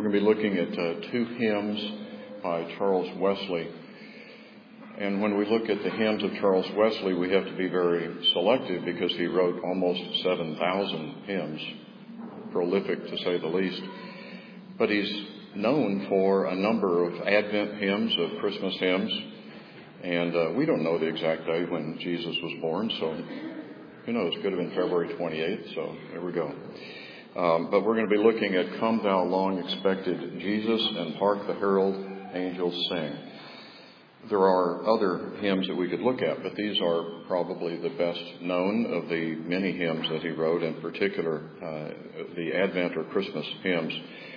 we're going to be looking at two hymns by Charles Wesley. And when we look at the hymns of Charles Wesley, we have to be very selective because he wrote almost 7,000 hymns, prolific to say the least. But he's known for a number of Advent hymns, of Christmas hymns, and we don't know the exact day when Jesus was born, so who knows, could have been February 28th, so there we go. But we're going to be looking at Come Thou Long Expected Jesus and Hark the Herald Angels Sing. There are other hymns that we could look at, but these are probably the best known of the many hymns that he wrote, in particular the Advent or Christmas hymns.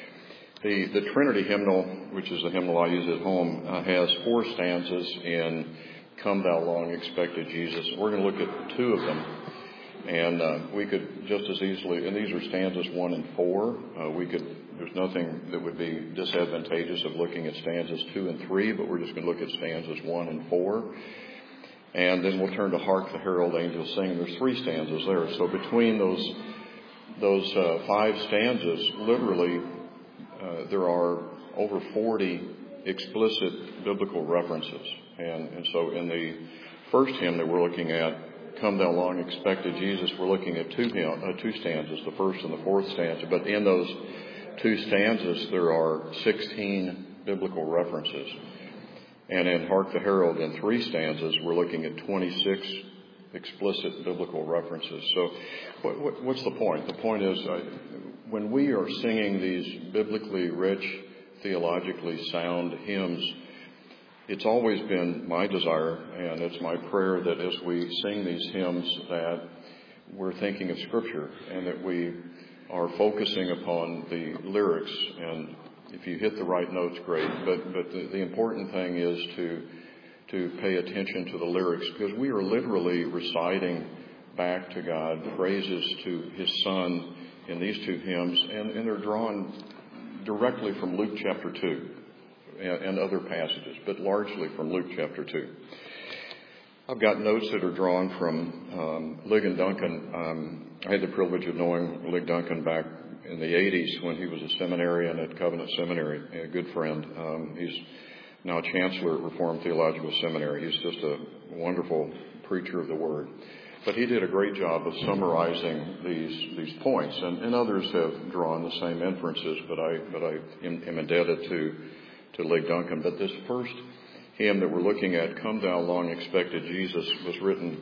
The Trinity hymnal, which is the hymnal I use at home, has 4 stanzas in Come Thou Long Expected Jesus. We're going to look at 2 of them. And we could just as easily, and these are stanzas 1 and 4. There's nothing that would be disadvantageous of looking at stanzas 2 and 3, but we're just going to look at stanzas 1 and 4. And then we'll turn to Hark the Herald Angels Sing. There's 3 stanzas there. So between those 5 stanzas, literally, there are over 40 explicit biblical references. And so in the first hymn that we're looking at, Come Thou Long Expected Jesus, we're looking at 2 stanzas, the first and the fourth stanza. But in those 2 stanzas, there are 16 biblical references. And in Hark the Herald, in 3 stanzas, we're looking at 26 explicit biblical references. So what's the point? The point is, when we are singing these biblically rich, theologically sound hymns, it's always been my desire, and it's my prayer, that as we sing these hymns, that we're thinking of Scripture and that we are focusing upon the lyrics. And if you hit the right notes, great. But the important thing is to pay attention to the lyrics, because we are literally reciting back to God praises to His Son in these 2 hymns, and they're drawn directly from Luke chapter 2. And other passages, but largely from Luke chapter 2. I've got notes that are drawn from Ligon Duncan. I had the privilege of knowing Lig Duncan back in the 80s when he was a seminarian at Covenant Seminary, a good friend. He's now Chancellor at Reformed Theological Seminary. He's just a wonderful preacher of the Word. But he did a great job of summarizing these points, and others have drawn the same inferences, but I am indebted to Lig Duncan. But this first hymn that we're looking at, Come Thou Long Expected Jesus, was written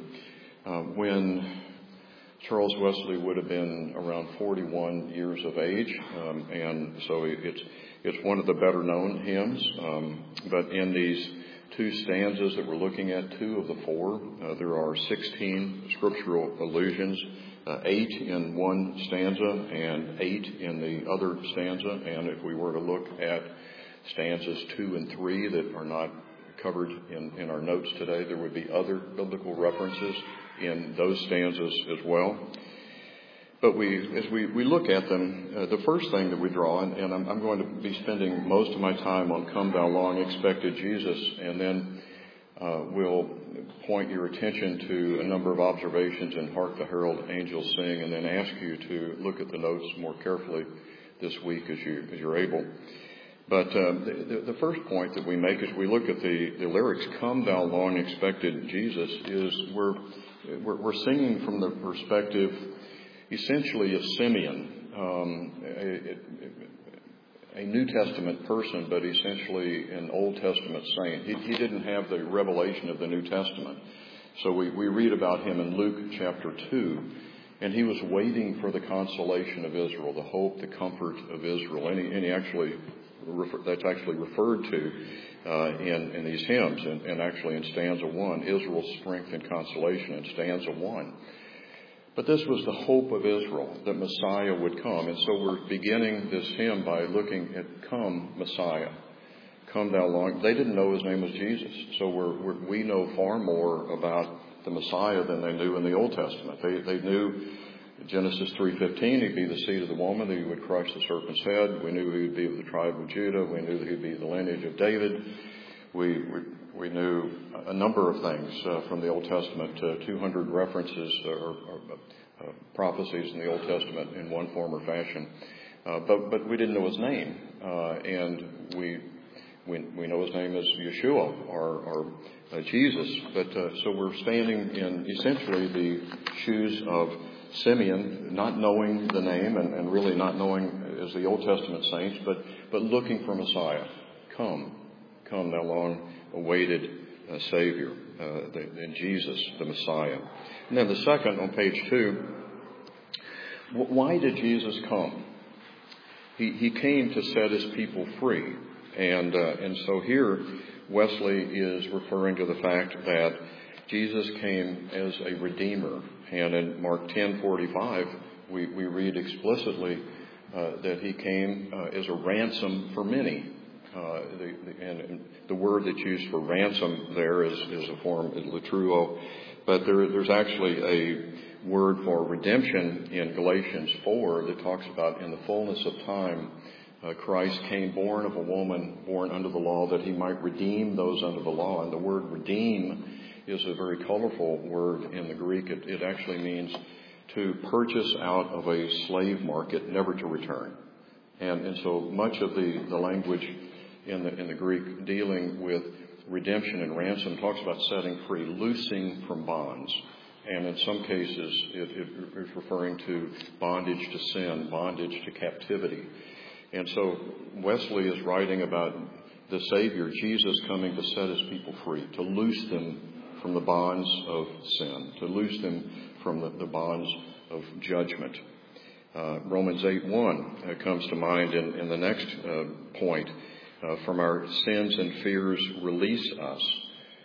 when Charles Wesley would have been around 41 years of age, and so it's one of the better known hymns. But in these 2 stanzas that we're looking at, 2 of the 4, there are 16 scriptural allusions, 8 in one stanza and 8 in the other stanza. And if we were to look at stanzas 2 and 3 that are not covered in our notes today, there would be other biblical references in those stanzas as well. But as we look at them, the first thing that we draw, and I'm going to be spending most of my time on Come Thou Long Expected Jesus, and then we'll point your attention to a number of observations in Hark the Herald Angels Sing, and then ask you to look at the notes more carefully this week as you're able. But the first point that we make as we look at the lyrics, Come Thou Long Expected Jesus, is we're singing from the perspective essentially of Simeon, a New Testament person, but essentially an Old Testament saint. He didn't have the revelation of the New Testament. So we read about him in Luke chapter 2, and he was waiting for the consolation of Israel, the hope, the comfort of Israel. And he actually, that's actually referred to in these hymns, and actually in stanza 1, Israel's strength and consolation in stanza 1. But this was the hope of Israel, that Messiah would come. And so we're beginning this hymn by looking at Come, Messiah. Come Thou Long. They didn't know His name was Jesus. So we know far more about the Messiah than they knew in the Old Testament. They knew Genesis 3:15, He'd be the seed of the woman, that He would crush the serpent's head. We knew He would be of the tribe of Judah. We knew that He'd be the lineage of David. We knew a number of things from the Old Testament, 200 references or prophecies in the Old Testament in one form or fashion. but we didn't know his name, and we know his name as Yeshua or Jesus. But so we're standing in essentially the shoes of Simeon, not knowing the name and really not knowing as the Old Testament saints, but looking for Messiah. Come, thou long-awaited Savior, in Jesus, the Messiah. And then the second on page 2, why did Jesus come? He came to set his people free. And so here Wesley is referring to the fact that Jesus came as a redeemer. And in Mark 10:45, we read explicitly that he came as a ransom for many. And the word that's used for ransom there is a form of latruo, but there's actually a word for redemption in Galatians 4 that talks about in the fullness of time, Christ came born of a woman, born under the law, that he might redeem those under the law. And the word redeem is a very colorful word in the Greek. It actually means to purchase out of a slave market, never to return. And so much of the language in the Greek dealing with redemption and ransom talks about setting free, loosing from bonds. And in some cases, it is referring to bondage to sin, bondage to captivity. And so Wesley is writing about the Savior, Jesus, coming to set his people free, to loose them from the bonds of sin, to loose them from the bonds of judgment. Romans 8:1 comes to mind in the next point. From our sins and fears, release us.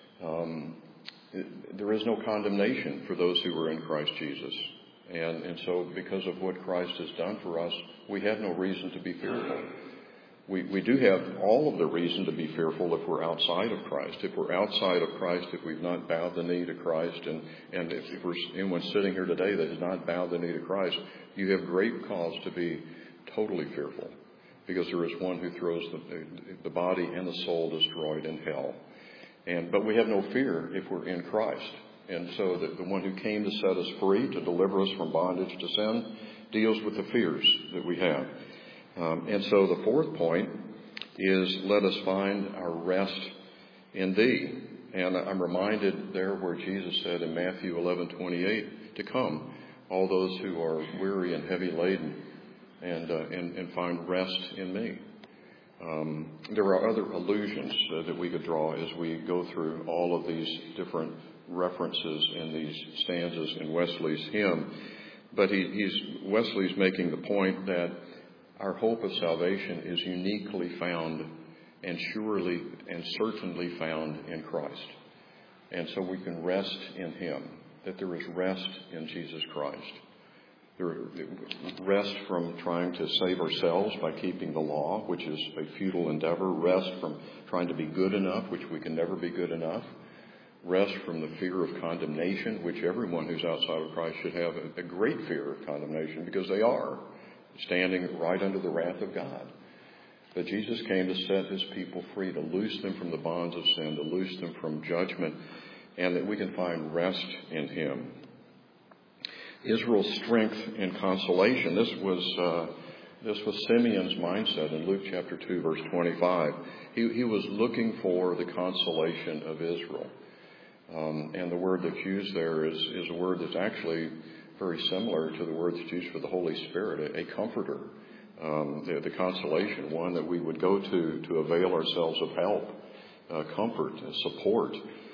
There is no condemnation for those who are in Christ Jesus. And so because of what Christ has done for us, we have no reason to be fearful. We do have all of the reason to be fearful if we're outside of Christ. If we're outside of Christ, if we've not bowed the knee to Christ, and if we're anyone sitting here today that has not bowed the knee to Christ, you have great cause to be totally fearful, because there is one who throws the body and the soul destroyed in hell. But we have no fear if we're in Christ. And so the one who came to set us free, to deliver us from bondage to sin, deals with the fears that we have. And so the fourth point is, let us find our rest in thee. And I'm reminded there where Jesus said in Matthew 11:28, to come, all those who are weary and heavy laden, and find rest in me. There are other allusions that we could draw as we go through all of these different references in these stanzas in Wesley's hymn. But Wesley's making the point that our hope of salvation is uniquely found and surely and certainly found in Christ. And so we can rest in him, that there is rest in Jesus Christ. Rest from trying to save ourselves by keeping the law, which is a futile endeavor. Rest from trying to be good enough, which we can never be good enough. Rest from the fear of condemnation, which everyone who's outside of Christ should have a great fear of condemnation, because they are standing right under the wrath of God. But Jesus came to set his people free, to loose them from the bonds of sin, to loose them from judgment, and that we can find rest in him. Israel's strength and consolation. This was Simeon's mindset in Luke chapter 2, verse 25. He was looking for the consolation of Israel. And the word that's used there is a word that's actually very similar to the word that's used for the Holy Spirit, a comforter. The consolation, one that we would go to avail ourselves of help, comfort, support.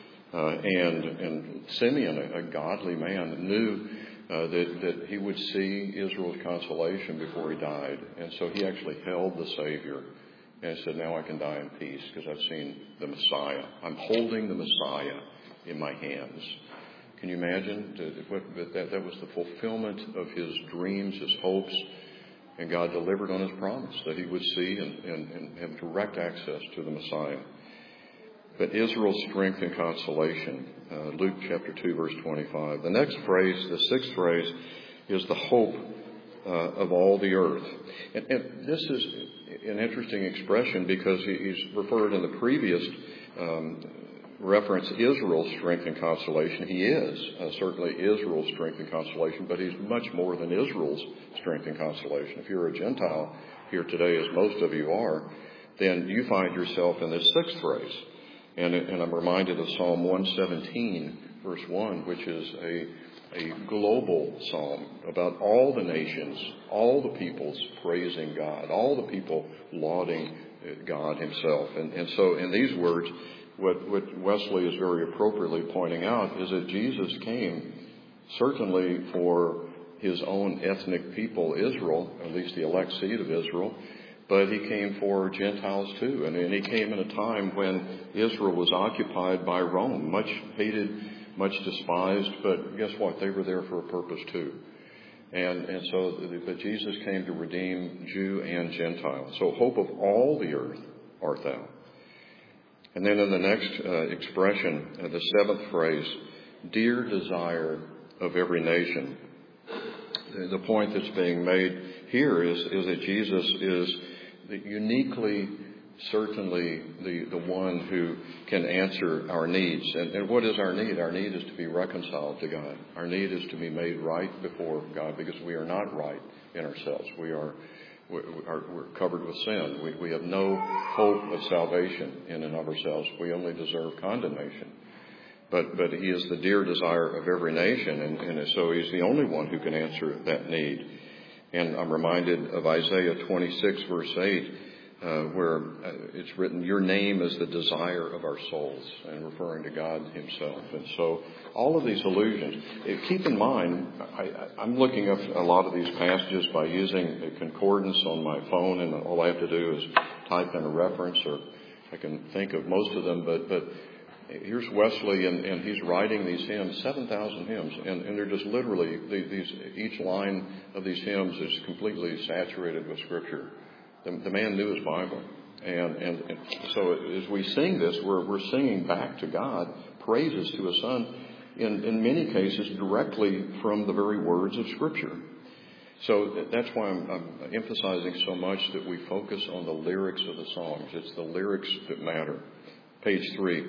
And Simeon, a godly man, knew that he would see Israel's consolation before he died. And so he actually held the Savior and said, now I can die in peace because I've seen the Messiah. I'm holding the Messiah in my hands. Can you imagine? That was the fulfillment of his dreams, his hopes, and God delivered on his promise that he would see and have direct access to the Messiah. But Israel's strength and consolation, Luke chapter 2, verse 25. The next phrase, the sixth phrase, is the hope of all the earth. And this is an interesting expression because he's referred in the previous reference Israel's strength and consolation. He is certainly Israel's strength and consolation, but he's much more than Israel's strength and consolation. If you're a Gentile here today, as most of you are, then you find yourself in this sixth phrase. And I'm reminded of Psalm 117, verse 1, which is a global psalm about all the nations, all the peoples praising God, all the people lauding God himself. And so in these words, what Wesley is very appropriately pointing out is that Jesus came certainly for his own ethnic people, Israel, at least the elect seed of Israel, but he came for Gentiles too. And he came in a time when Israel was occupied by Rome, much hated, much despised, but guess what? They were there for a purpose too. But Jesus came to redeem Jew and Gentile. So hope of all the earth art thou. And then in the next expression, the seventh phrase, dear desire of every nation. The point that's being made here is that Jesus is uniquely, certainly the one who can answer our needs. And what is our need? Our need is to be reconciled to God. Our need is to be made right before God, because we are not right in ourselves. We're covered with sin. We have no hope of salvation in and of ourselves. We only deserve condemnation. But he is the dear desire of every nation, and so he's the only one who can answer that need. And I'm reminded of Isaiah 26, verse 8, where it's written, your name is the desire of our souls, and referring to God himself. And so all of these allusions, keep in mind, I'm looking up a lot of these passages by using a concordance on my phone, and all I have to do is type in a reference, or I can think of most of them, but here's Wesley, and he's writing these hymns, 7,000 hymns, and they're just literally, each line of these hymns is completely saturated with Scripture. The man knew his Bible. And so as we sing this, we're singing back to God praises to his Son, in many cases directly from the very words of Scripture. So that's why I'm emphasizing so much that we focus on the lyrics of the songs. It's the lyrics that matter. Page 3.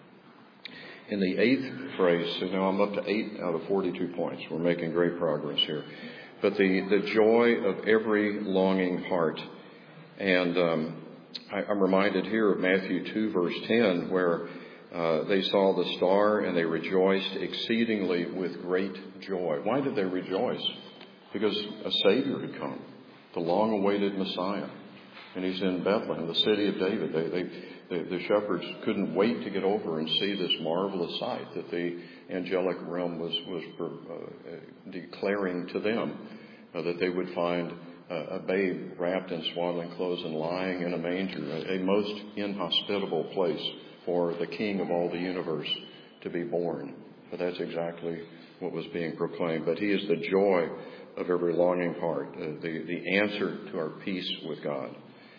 In the eighth phrase, so now I'm up to 8 out of 42 points. We're making great progress here. But the joy of every longing heart. And I'm reminded here of Matthew 2, verse 10, where they saw the star and they rejoiced exceedingly with great joy. Why did they rejoice? Because a Savior had come, the long-awaited Messiah. And he's in Bethlehem, the city of David. The shepherds couldn't wait to get over and see this marvelous sight that the angelic realm was declaring to them, that they would find a babe wrapped in swaddling clothes and lying in a manger, a most inhospitable place for the King of all the universe to be born. But that's exactly what was being proclaimed. But he is the joy of every longing heart, the answer to our peace with God.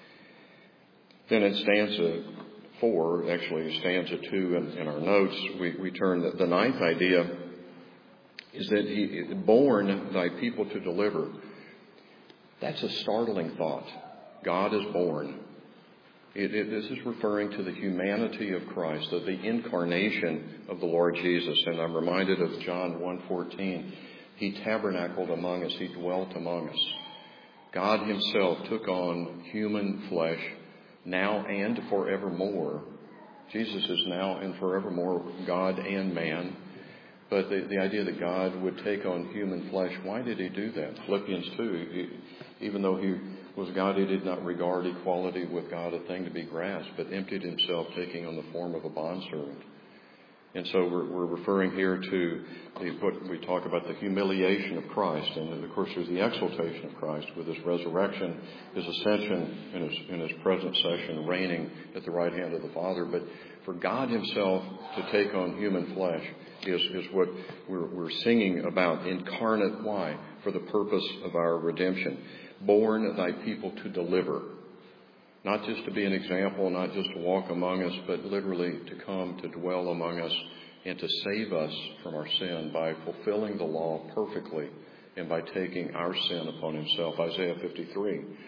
Then in stanza 4, actually stanza 2 in our notes, we turn the ninth idea is that he born thy people to deliver. That's a startling thought. God is born. This is referring to the humanity of Christ, of the incarnation of the Lord Jesus. And I'm reminded of John 1:14. He tabernacled among us. He dwelt among us. God himself took on human flesh, now and forevermore. Jesus is now and forevermore God and man. But the idea that God would take on human flesh, why did he do that? Philippians 2, even though he was God, he did not regard equality with God a thing to be grasped, but emptied himself, taking on the form of a bondservant. And so we're referring here to what we talk about, the humiliation of Christ. And of course there's the exaltation of Christ with his resurrection, his ascension in his present session, reigning at the right hand of the Father. But for God himself to take on human flesh is what we're singing about. Incarnate, why? For the purpose of our redemption. Born thy people to deliver. Not just to be an example, not just to walk among us, but literally to come to dwell among us and to save us from our sin by fulfilling the law perfectly and by taking our sin upon himself. Isaiah 53.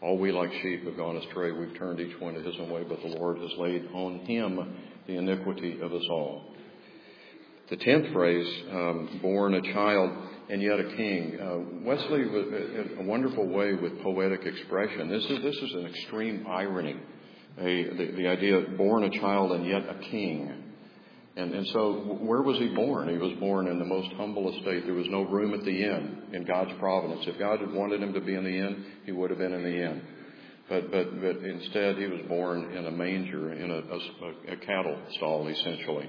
All we like sheep have gone astray. We've turned each one to his own way, but the Lord has laid on him the iniquity of us all. The 10th phrase, born a child and yet a king. Wesley, in a wonderful way with poetic expression, this is an extreme irony. The idea of born a child and yet a king. And so where was he born? He was born in the most humble estate. There was no room at the inn in God's providence. If God had wanted him to be in the inn, he would have been in the inn. But instead he was born in a manger, in a cattle stall, essentially,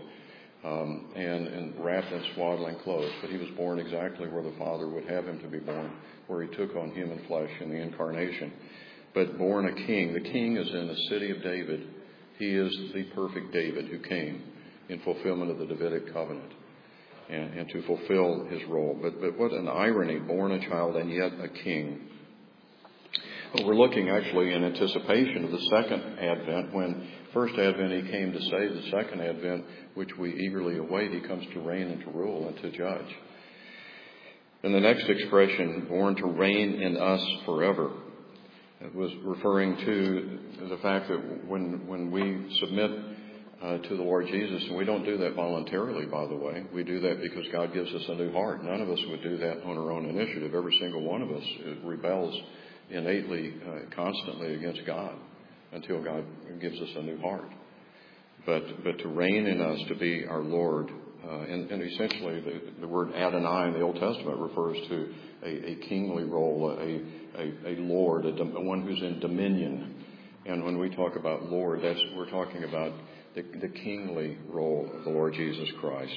and wrapped in swaddling clothes. But he was born exactly where the Father would have him to be born, where he took on human flesh in the incarnation. But born a king. The king is in the city of David. He is the perfect David who came in fulfillment of the Davidic covenant and to fulfill his role. But what an irony, born a child and yet a king. Well, we're looking actually in anticipation of the second advent. When first advent he came to save, the second advent, which we eagerly await, he comes to reign and to rule and to judge. And the next expression, born to reign in us forever, it was referring to the fact that when we submit to the Lord Jesus, and we don't do that voluntarily, by the way. We do that because God gives us a new heart. None of us would do that on our own initiative. Every single one of us rebels innately, constantly against God until God gives us a new heart. But to reign in us, to be our Lord, and essentially the word Adonai in the Old Testament refers to a kingly role, a Lord, one who's in dominion. And when we talk about Lord, we're talking about the kingly role of the Lord Jesus Christ.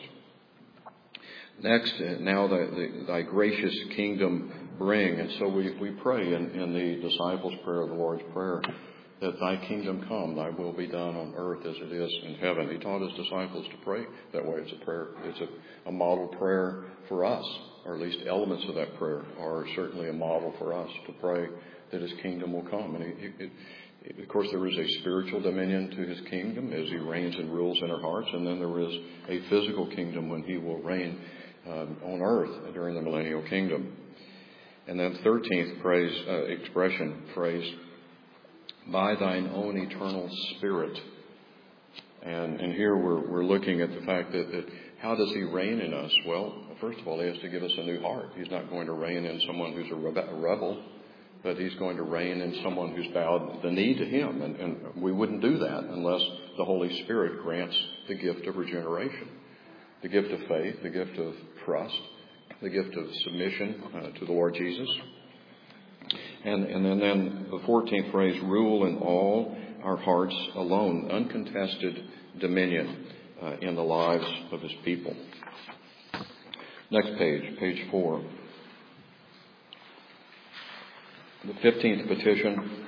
Next, now thy gracious kingdom bring. And so we pray in the disciples' prayer, the Lord's Prayer, that thy kingdom come, thy will be done on earth as it is in heaven. He taught his disciples to pray that way. It's a prayer. It's a model prayer for us, or at least elements of that prayer are certainly a model for us to pray that his kingdom will come. And of course, there is a spiritual dominion to his kingdom as he reigns and rules in our hearts, and then there is a physical kingdom when he will reign on earth during the millennial kingdom. And then 13th phrase, by thine own eternal Spirit. And here we're looking at the fact that how does he reign in us? Well, first of all, he has to give us a new heart. He's not going to reign in someone who's a rebel, but he's going to reign in someone who's bowed the knee to him. And we wouldn't do that unless the Holy Spirit grants the gift of regeneration, the gift of faith, the gift of trust, the gift of submission to the Lord Jesus. And then the 14th phrase, rule in all our hearts alone, uncontested dominion in the lives of his people. Next page 4. The 15th petition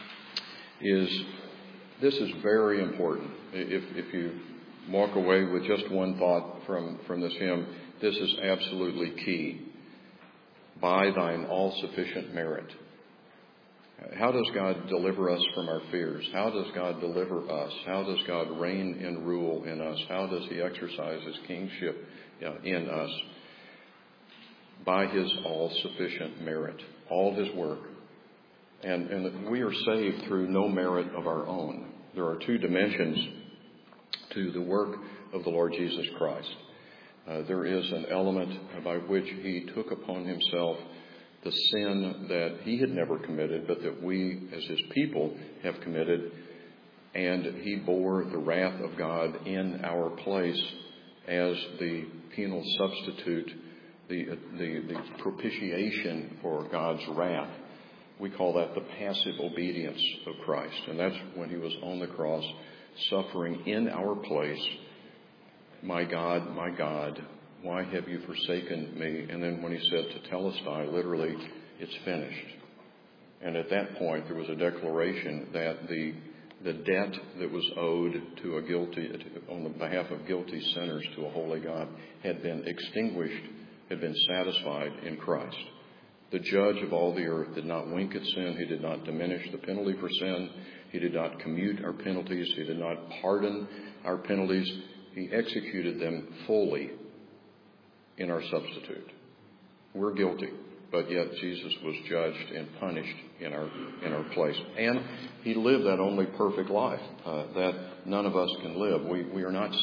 this is very important. If you walk away with just one thought from this hymn, this is absolutely key. By thine all-sufficient merit. How does God deliver us from our fears? How does God deliver us? How does God reign and rule in us? How does he exercise his kingship in us? By his all-sufficient merit, all his work. And we are saved through no merit of our own. There are two dimensions to the work of the Lord Jesus Christ. There is an element by which he took upon himself the sin that he had never committed, but that we as his people have committed. And he bore the wrath of God in our place as the penal substitute, the propitiation for God's wrath. We call that the passive obedience of Christ. And that's when he was on the cross, suffering in our place. My God, why have you forsaken me? And then when he said tetelestai, literally, it's finished. And at that point, there was a declaration that the debt that was owed to on the behalf of guilty sinners to a holy God had been extinguished, had been satisfied in Christ. The judge of all the earth did not wink at sin. He did not diminish the penalty for sin. He did not commute our penalties. He did not pardon our penalties. He executed them fully in our substitute. We're guilty. but yet Jesus was judged and punished in our place. And he lived that only perfect life that none of us can live. We are not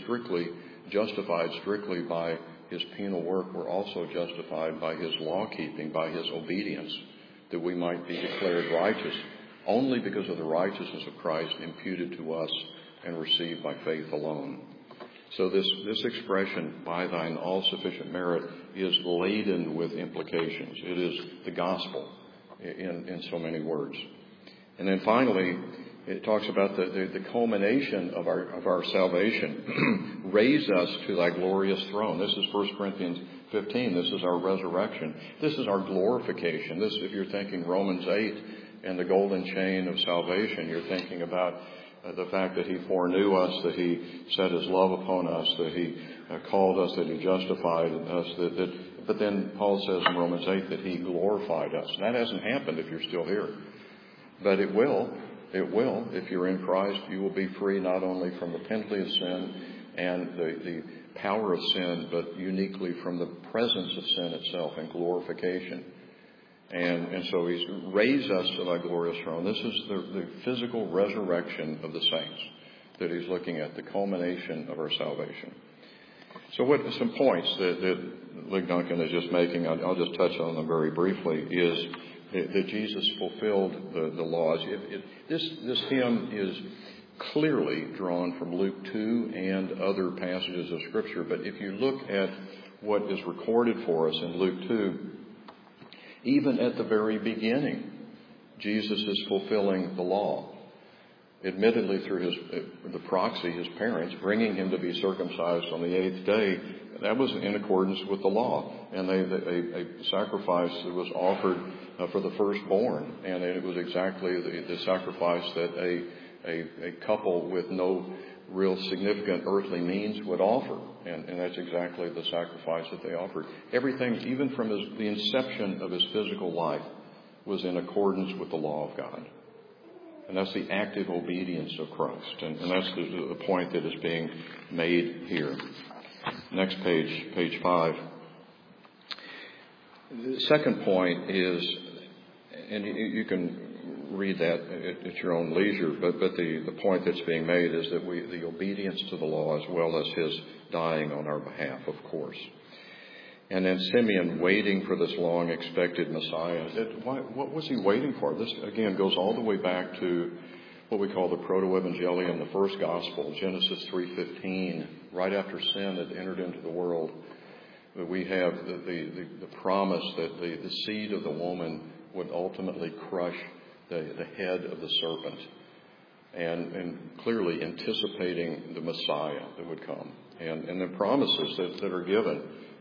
justified strictly by his penal work. We're also justified by his law-keeping, by his obedience, that we might be declared righteous only because of the righteousness of Christ imputed to us and received by faith alone. So this expression, by thine all-sufficient merit, is laden with implications. It is the gospel in so many words. And then finally, it talks about the culmination of our salvation. Raise us to thy glorious throne. This is 1 Corinthians 15. This is our resurrection. This is our glorification. This, if you're thinking Romans 8 and the golden chain of salvation, you're thinking about the fact that he foreknew us, that he set his love upon us, that he called us, that he justified us. But then Paul says in Romans 8 that he glorified us. And that hasn't happened if you're still here. But it will. It will. If you're in Christ, you will be free not only from the penalty of sin and the power of sin, but uniquely from the presence of sin itself and glorification. And so he's raised us to thy glorious throne. This is the physical resurrection of the saints that he's looking at, the culmination of our salvation. So some points that Lig Duncan is just making, I'll just touch on them very briefly, is that Jesus fulfilled the laws. This hymn is clearly drawn from Luke 2 and other passages of Scripture. But if you look at what is recorded for us in Luke 2, even at the very beginning, Jesus is fulfilling the law. Admittedly, through the proxy, his parents, bringing him to be circumcised on the 8th day, that was in accordance with the law. And a sacrifice that was offered for the firstborn. And it was exactly the sacrifice that a couple with no real significant earthly means would offer. And that's exactly the sacrifice that they offered. Everything, even from the inception of his physical life, was in accordance with the law of God. And that's the active obedience of Christ. And that's the point that is being made here. Next page, page 5. The second point is, and you can read that at your own leisure, but the point that's being made is that the obedience to the law as well as his dying on our behalf, of course. And then Simeon waiting for this long-expected Messiah. What was he waiting for? This, again, goes all the way back to what we call the Proto-Evangelium, the first Gospel, Genesis 3:15. Right after sin had entered into the world, we have the promise that the seed of the woman would ultimately crush the head of the serpent, and clearly anticipating the Messiah that would come. And the promises that are given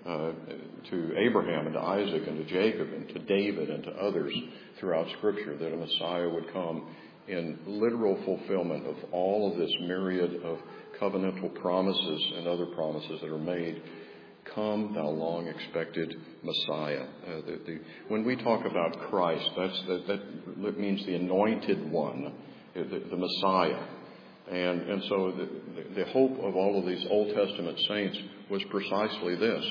to Abraham and to Isaac and to Jacob and to David and to others throughout Scripture, that a Messiah would come in literal fulfillment of all of this myriad of covenantal promises and other promises that are made. Come, thou long-expected Messiah. When we talk about Christ, that means the anointed one, the Messiah. And so the hope of all of these Old Testament saints was precisely this.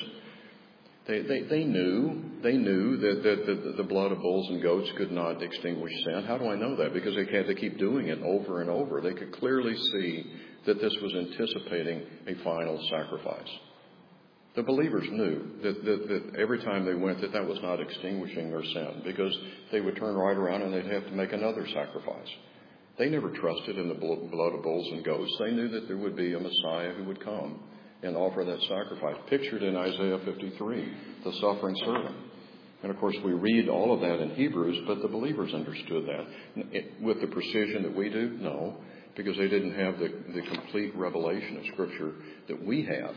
They knew that the blood of bulls and goats could not extinguish sin. How do I know that? Because they had to keep doing it over and over. They could clearly see that this was anticipating a final sacrifice. The believers knew that every time they went, that was not extinguishing their sin, because they would turn right around and they'd have to make another sacrifice. They never trusted in the blood of bulls and goats. They knew that there would be a Messiah who would come and offer that sacrifice, pictured in Isaiah 53, the suffering servant. And of course, we read all of that in Hebrews, but the believers understood that. With the precision that we do? No, because they didn't have the complete revelation of Scripture that we have.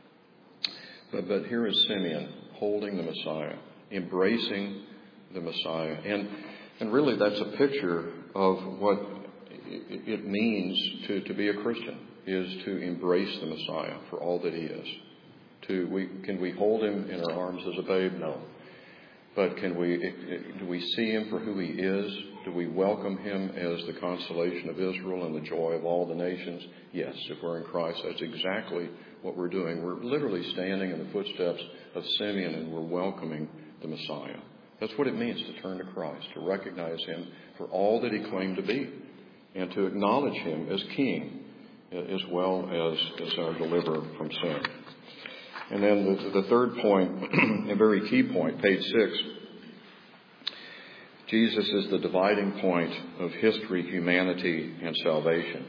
But here is Simeon holding the Messiah, embracing the Messiah. And really that's a picture of what it means to be a Christian, is to embrace the Messiah for all that he is. Can we hold him in our arms as a babe? No. But do we see him for who he is? Do we welcome him as the consolation of Israel and the joy of all the nations? Yes, if we're in Christ, that's exactly what we're doing. We're literally standing in the footsteps of Simeon, and we're welcoming the Messiah. That's what it means to turn to Christ, to recognize him for all that he claimed to be, and to acknowledge him as King as well as our deliverer from sin. And then the third point, a very key point, page 6, Jesus is the dividing point of history, humanity, and salvation.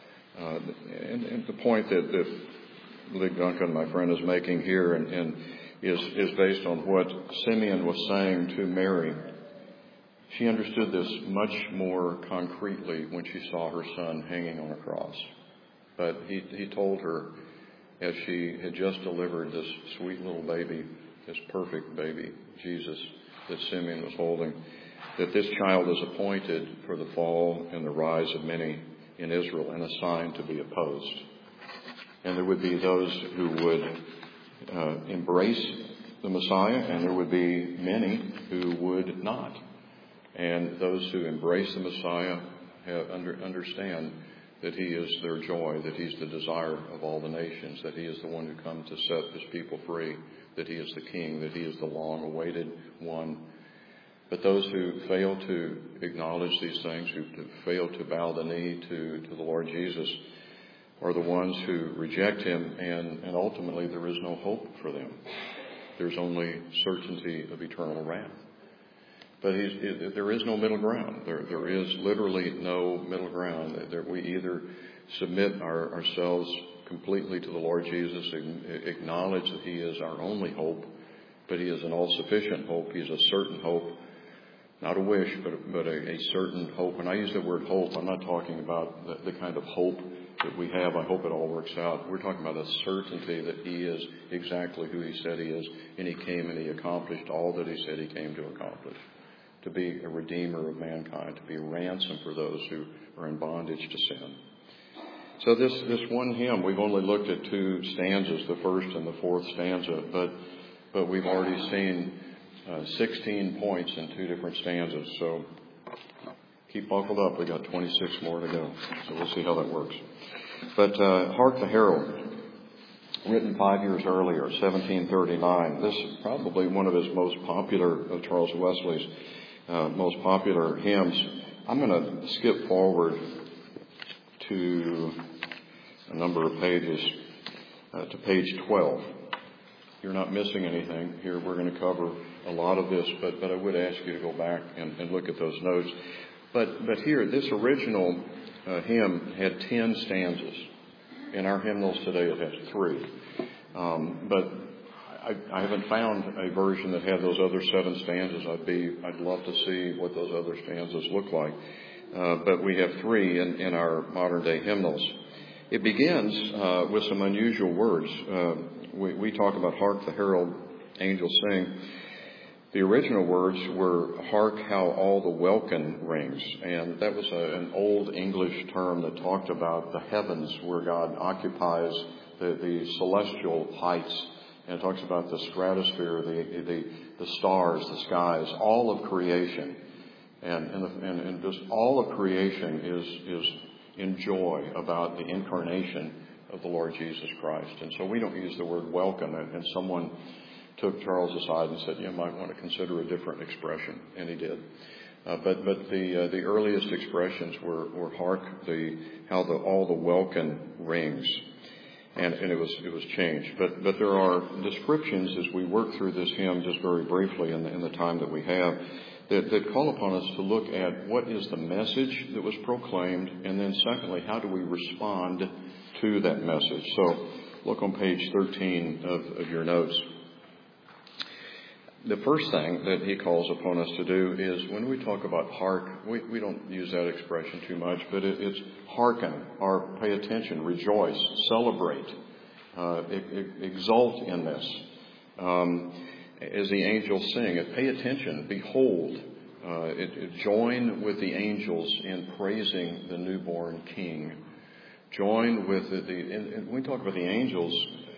And the point that Lig Duncan, my friend, is making here and is based on what Simeon was saying to Mary. She understood this much more concretely when she saw her son hanging on a cross. But he told her, as she had just delivered this sweet little baby, this perfect baby, Jesus, that Simeon was holding, that this child is appointed for the fall and the rise of many in Israel and a sign to be opposed. And there would be those who would embrace the Messiah, and there would be many who would not. And those who embrace the Messiah understand that he is their joy, that he's the desire of all the nations, that he is the one who comes to set his people free, that he is the King, that he is the long-awaited one. But those who fail to acknowledge these things, who fail to bow the knee to the Lord Jesus, are the ones who reject him, and ultimately there is no hope for them. There's only certainty of eternal wrath. But there is no middle ground. There is literally no middle ground. We either submit ourselves completely to the Lord Jesus, acknowledge that he is our only hope, but he is an all-sufficient hope. He is a certain hope, not a wish, but a certain hope. When I use the word hope, I'm not talking about the kind of hope that we have. I hope it all works out. We're talking about a certainty that he is exactly who he said he is, and he came and he accomplished all that he said he came to accomplish. To be a redeemer of mankind, to be a ransom for those who are in bondage to sin. So this one hymn, we've only looked at two stanzas, the first and the fourth stanza, but we've already seen 16 points in two different stanzas. So keep buckled up. We got 26 more to go. So we'll see how that works. But Hark the Herald, written 5 years earlier, 1739. This is probably one of his most popular, of Charles Wesley's most popular hymns. I'm going to skip forward to a number of pages, to page 12. You're not missing anything here. We're going to cover a lot of this, but I would ask you to go back and look at those notes. But here, this original hymn had 10 stanzas. In our hymnals today, it has 3. But I haven't found a version that had those other 7 stanzas. I'd love to see what those other stanzas look like. But we have 3 in our modern day hymnals. It begins with some unusual words. We talk about hark the herald angels sing. The original words were hark how all the welkin rings. And that was an old English term that talked about the heavens where God occupies the celestial heights. And it talks about the stratosphere, the stars, the skies, all of creation. And just all of creation is in joy about the incarnation of the Lord Jesus Christ. And so we don't use the word welcome. And someone took Charles aside and said, you might want to consider a different expression. And he did. But the earliest expressions were hark how all the welkin rings. And it was changed. But there are descriptions as we work through this hymn just very briefly in the time that we have that call upon us to look at what is the message that was proclaimed, and then secondly, how do we respond to that message. So look on page 13 of your notes. The first thing that he calls upon us to do is when we talk about hark, we don't use that expression too much, but it's hearken or pay attention, rejoice, celebrate, exult in this. As the angels sing, pay attention, behold, join with the angels in praising the newborn King. Join with and when we talk about the angels,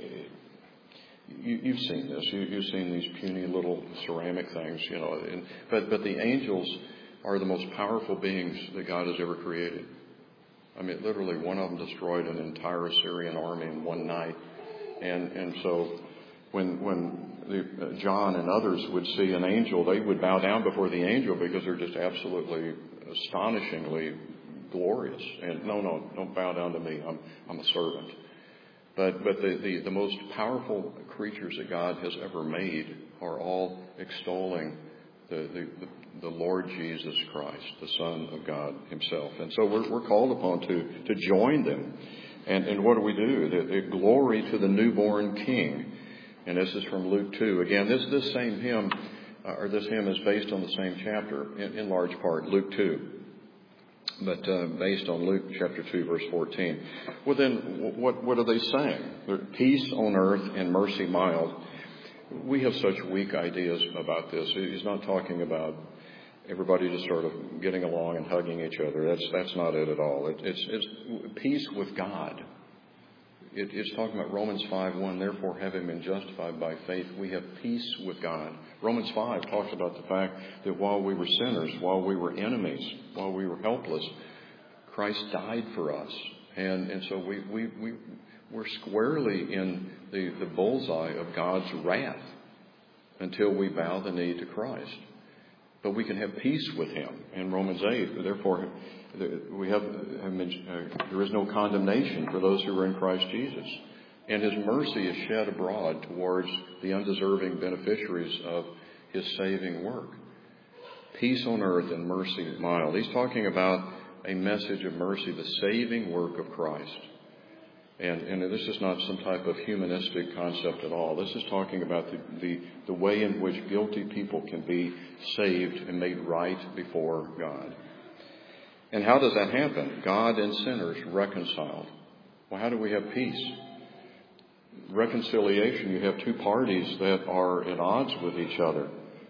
you've seen this. You've seen these puny little ceramic things, but the angels are the most powerful beings that God has ever created. I mean, literally, one of them destroyed an entire Assyrian army in one night. And so when John and others would see an angel, they would bow down before the angel because they're just absolutely astonishingly glorious. And no, don't bow down to me. I'm a servant. But the most powerful creatures that God has ever made are all extolling the Lord Jesus Christ, the Son of God Himself. And so we're called upon to join them. And what do we do? The glory to the newborn King. And this is from Luke 2. Again, this same hymn, this hymn is based on the same chapter, in large part, Luke 2. But based on Luke chapter 2, verse 14. Well, then, what are they saying? Peace on earth and mercy mild. We have such weak ideas about this. He's not talking about everybody just sort of getting along and hugging each other. That's not it at all. It's peace with God. It's talking about Romans 5:1. Therefore, having been justified by faith, we have peace with God. Romans 5 talks about the fact that while we were sinners, while we were enemies, while we were helpless, Christ died for us. And so we're squarely in the bullseye of God's wrath until we bow the knee to Christ. But we can have peace with Him in Romans 8. Therefore, there is no condemnation for those who are in Christ Jesus. And His mercy is shed abroad towards the undeserving beneficiaries of His saving work. Peace on earth and mercy mild. He's talking about a message of mercy, the saving work of Christ. And this is not some type of humanistic concept at all. This is talking about the way in which guilty people can be saved and made right before God. And how does that happen? God and sinners reconciled. Well, how do we have peace? Reconciliation, you have two parties that are at odds with each other.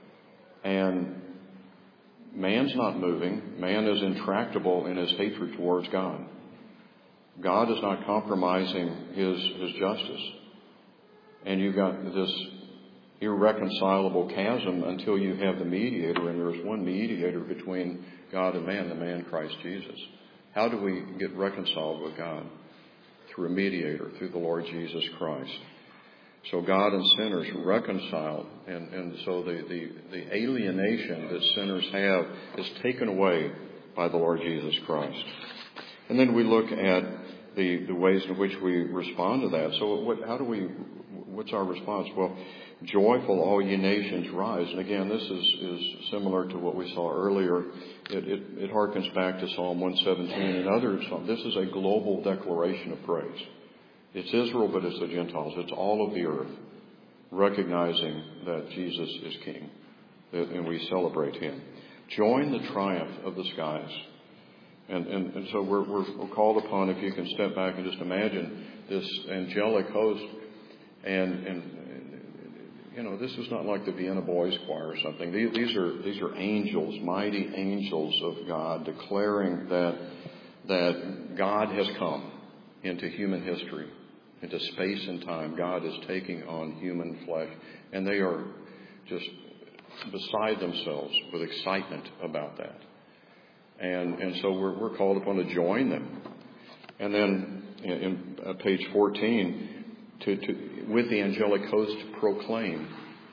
And man's not moving. Man is intractable in his hatred towards God. God is not compromising His justice. And you've got this irreconcilable chasm until you have the mediator, and there is one mediator between God and man, the man Christ Jesus. How do we get reconciled with God? Through a mediator, through the Lord Jesus Christ. So God and sinners reconciled, and so the alienation that sinners have is taken away by the Lord Jesus Christ. And then we look at the ways in which we respond to that. So what's our response? Well, joyful all ye nations rise. And again, this is similar to what we saw earlier. It harkens back to Psalm 117 and others. This is a global declaration of praise. It's Israel, but it's the Gentiles. It's all of the earth recognizing that Jesus is King. And we celebrate Him. Join the triumph of the skies. And so we're called upon, if you can step back and just imagine this angelic host. And this is not like the Vienna Boys Choir or something. These are angels, mighty angels of God, declaring that God has come into human history, into space and time. God is taking on human flesh. And they are just beside themselves with excitement about that. And so we're called upon to join them. And then in page 14, with the angelic host proclaim.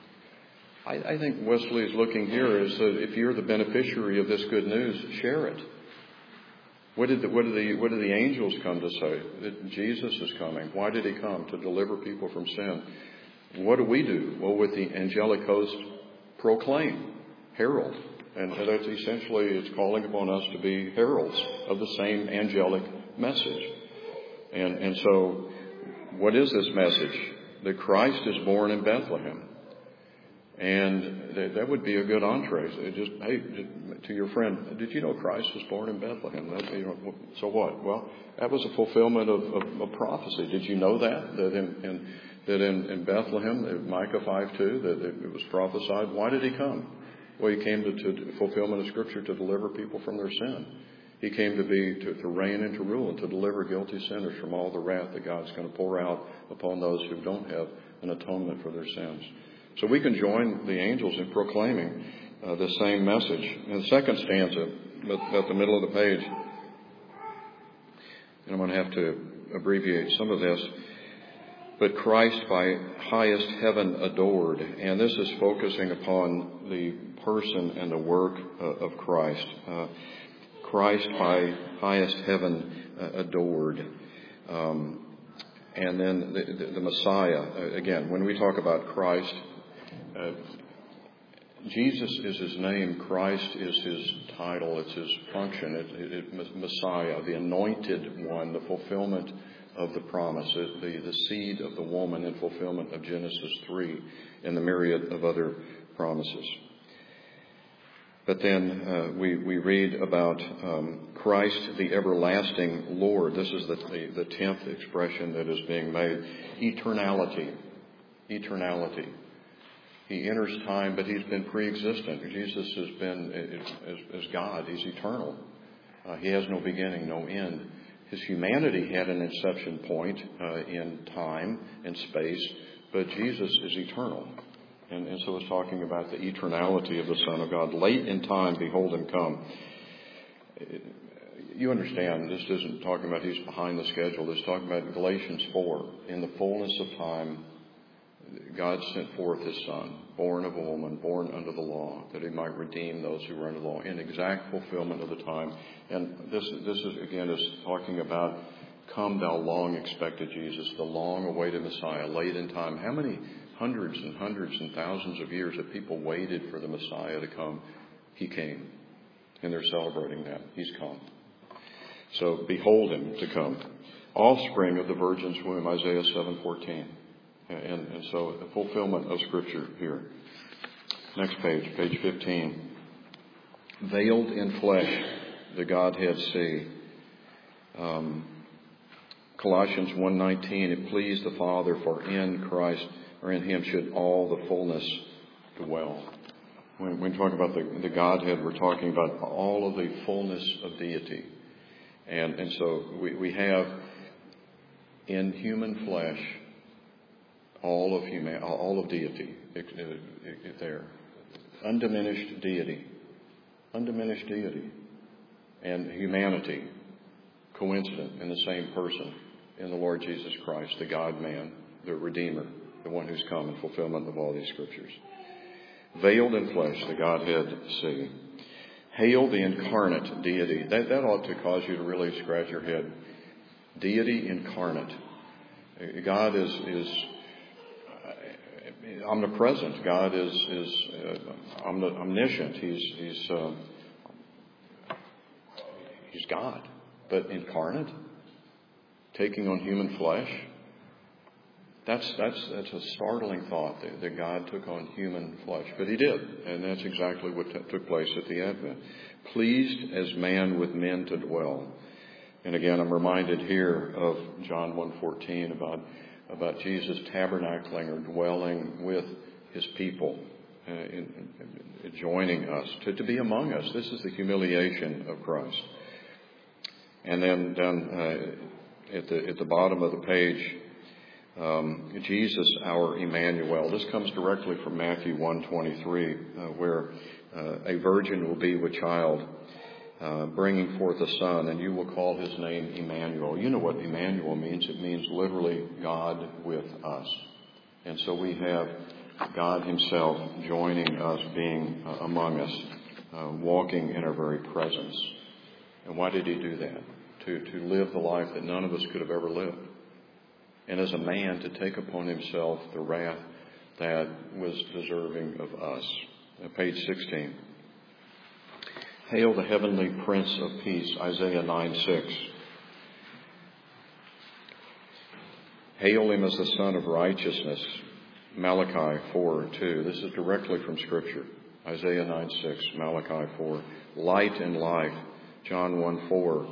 I think Wesley is looking here is that if you're the beneficiary of this good news, share it. What did the angels come to say? That Jesus is coming. Why did He come? To deliver people from sin. What do we do? Well, with the angelic host, proclaim, herald. And that's essentially, it's calling upon us to be heralds of the same angelic message. And so, what is this message? That Christ is born in Bethlehem. And that would be a good entree. To your friend, did you know Christ was born in Bethlehem? So what? Well, that was a fulfillment of prophecy. Did you know that? That in Bethlehem, Micah 5:2, that it was prophesied. Why did He come? Well, He came to fulfillment of Scripture to deliver people from their sin. He came to reign and to rule and to deliver guilty sinners from all the wrath that God's going to pour out upon those who don't have an atonement for their sins. So we can join the angels in proclaiming the same message. In the second stanza, at the middle of the page, and I'm going to have to abbreviate some of this, but Christ by highest heaven adored. And this is focusing upon the person and the work of Christ. Christ by highest heaven adored. And then the Messiah. Again, when we talk about Christ, Jesus is his name. Christ is his title. It's his function. Messiah, the anointed one, the fulfillment of the promise, the seed of the woman in fulfillment of Genesis 3 and the myriad of other promises. But then we read about Christ, the everlasting Lord. This is the 10th expression that is being made. Eternality. Eternality. He enters time, but he's been pre-existent. Jesus has been, as God, he's eternal. He has no beginning, no end. His humanity had an inception point in time and space, but Jesus is eternal. And so it's talking about the eternality of the Son of God. Late in time, behold him come. You understand, this isn't talking about he's behind the schedule. It's talking about Galatians 4. In the fullness of time, God sent forth his Son, born of a woman, born under the law, that he might redeem those who were under the law, in exact fulfillment of the time. And this is again, is talking about, come thou long expected Jesus, the long awaited Messiah, late in time. How many hundreds and hundreds and thousands of years that people waited for the Messiah to come? He came. And they're celebrating that. He's come. So behold him to come. Offspring of the Virgin's womb, Isaiah 7:14. And so the fulfillment of Scripture here. Next page, page 15. Veiled in flesh, the Godhead see. Colossians 1:19, it pleased the Father, for in Christ, or in him, should all the fullness dwell. When we talk about the Godhead, we're talking about all of the fullness of deity. And so we have in human flesh all of deity there. Undiminished deity. And humanity coincident in the same person, in the Lord Jesus Christ, the God-man, the Redeemer, the one who's come in fulfillment of all these Scriptures. Veiled in flesh, the Godhead see. Hail the incarnate deity. That ought to cause you to really scratch your head. Deity incarnate. God is omnipresent. God is omniscient. He's God, but incarnate, taking on human flesh. That's a startling thought that God took on human flesh, but he did, and that's exactly what took place at the Advent. Pleased as man with men to dwell. And again, I'm reminded here of John 1:14 about Jesus tabernacling or dwelling with his people, joining us, to be among us. This is the humiliation of Christ. And then down at the bottom of the page, Jesus, our Emmanuel. This comes directly from Matthew 1:23, where a virgin will be with child, bringing forth a son, and you will call his name Emmanuel. You know what Emmanuel means. It means literally God with us. And so we have God himself joining us, being among us, walking in our very presence. And why did he do that? To live the life that none of us could have ever lived. And as a man, to take upon himself the wrath that was deserving of us. Page 16. Hail the heavenly Prince of Peace, Isaiah 9:6. Hail him as the Son of Righteousness, Malachi 4:2. This is directly from Scripture. Isaiah 9:6, Malachi 4. Light and life, John 1:4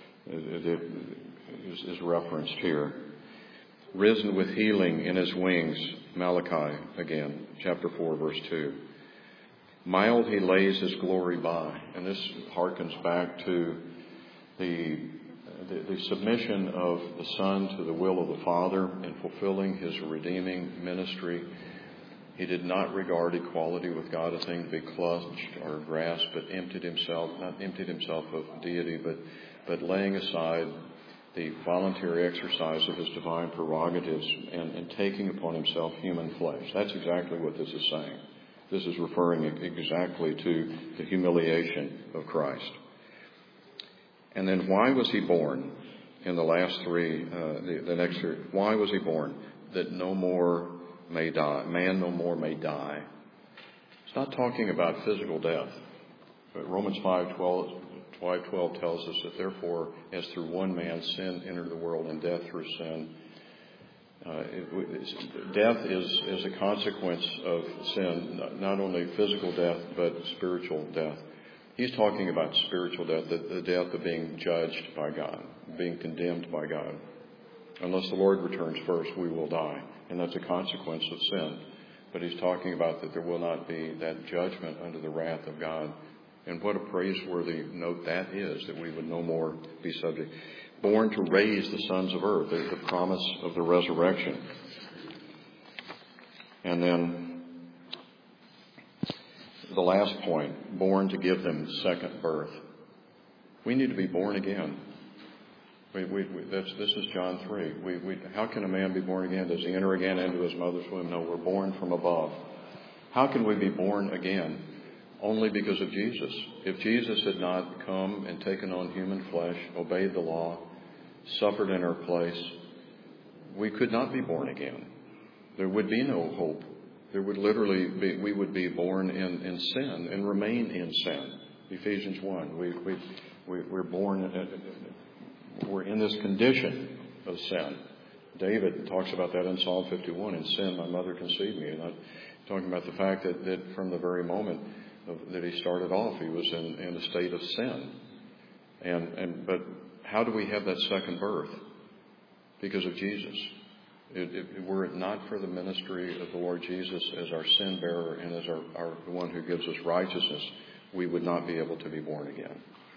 is referenced here. Risen with healing in his wings, Malachi again, chapter 4, verse 2. Mild he lays his glory by. And this harkens back to the submission of the Son to the will of the Father in fulfilling his redeeming ministry. He did not regard equality with God a thing to be clutched or grasped, but emptied himself of deity, but laying aside the voluntary exercise of his divine prerogatives and taking upon himself human flesh. That's exactly what this is saying. This is referring exactly to the humiliation of Christ. And then why was he born? In the last three, the next three, why was he born? That no more may die. Man no more may die. It's not talking about physical death. But Romans 5:12 tells us that therefore, as through one man sin entered the world and death through sin, death is a consequence of sin, not only physical death, but spiritual death. He's talking about spiritual death, the death of being judged by God, being condemned by God. Unless the Lord returns first, we will die. And that's a consequence of sin. But he's talking about that there will not be that judgment under the wrath of God. And what a praiseworthy note that is, that we would no more be subject. Born to raise the sons of earth, the promise of the resurrection. And then the last point, born to give them second birth. We need to be born again. This is John 3. How can a man be born again? Does he enter again into his mother's womb? No, we're born from above. How can we be born again? Only because of Jesus. If Jesus had not come and taken on human flesh, obeyed the law, suffered in our place, we could not be born again. There would be no hope. There would literally be, we would be born in sin and remain in sin. Ephesians 1. We're born, we're in this condition of sin. David talks about that in Psalm 51. In sin, my mother conceived me. And I'm talking about the fact that from the very moment that he started off, he was in a state of sin. But how do we have that second birth? Because of Jesus. Were it not for the ministry of the Lord Jesus as our sin bearer and as the one who gives us righteousness, we would not be able to be born again.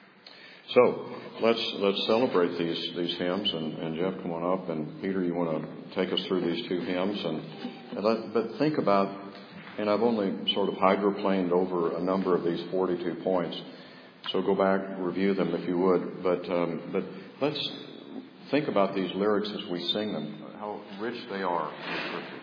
So let's celebrate these hymns, and Jeff, come on up, and Peter, you want to take us through these two hymns, but think about, and I've only sort of hydroplaned over a number of these 42 points, so go back, review them if you would, but let's think about these lyrics as we sing them, how rich they are in Scripture.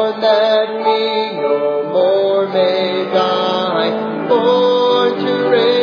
Born that we no more may die, born to reign.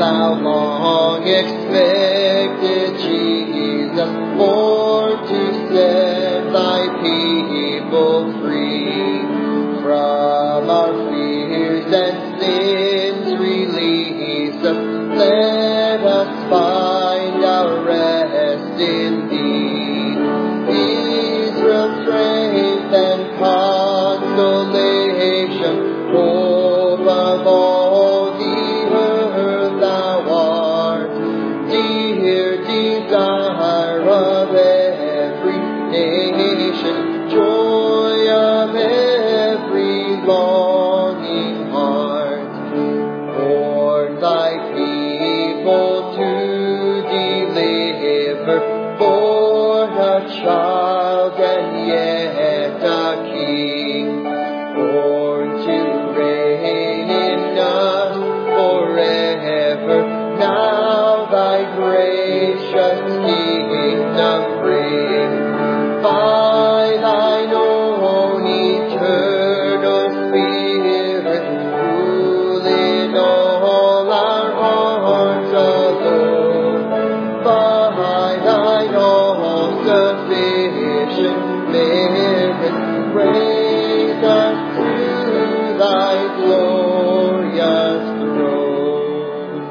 thou long expected Jesus, born to set thy people free from our fears and sins, release us. Let us find our rest in thee. Israel's strength and consolation, hope of all the earth thou art, dear desire of every nation, joy of every longing heart. Born thy people to deliver, born a child and yet a king, born to reign in us forever. Now thy gracious kingdom bring, by thine own eternal Spirit, rule in all our hearts alone. By thine all-sufficient merit, raise us to thy glorious throne.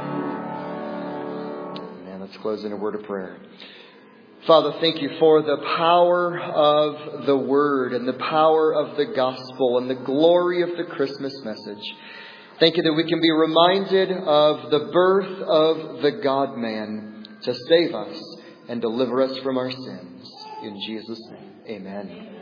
And let's close in a word of prayer. Father, thank you for the power of the Word and the power of the gospel and the glory of the Christmas message. Thank you that we can be reminded of the birth of the God-man to save us and deliver us from our sins. In Jesus' name, amen.